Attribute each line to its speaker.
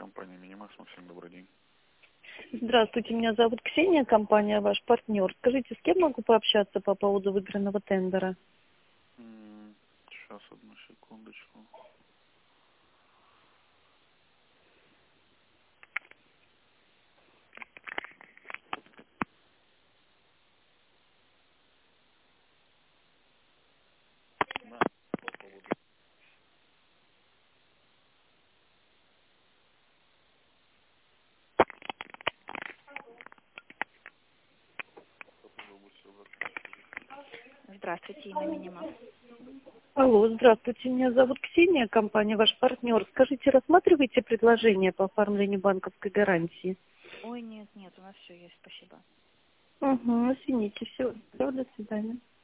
Speaker 1: компания Минимакс. Максим, добрый день.
Speaker 2: Здравствуйте, меня зовут Ксения, компания ваш партнер. Скажите, с кем могу пообщаться по поводу выигранного тендера?
Speaker 1: Сейчас, одну секундочку. Да, по поводу.
Speaker 3: Здравствуйте, Инна Минимакс.
Speaker 2: Алло, здравствуйте, меня зовут Ксения, компания ваш партнер. Скажите, рассматриваете предложение по оформлению банковской гарантии?
Speaker 3: Ой, нет, у нас все есть, спасибо.
Speaker 2: Угу, извините, все, до свидания.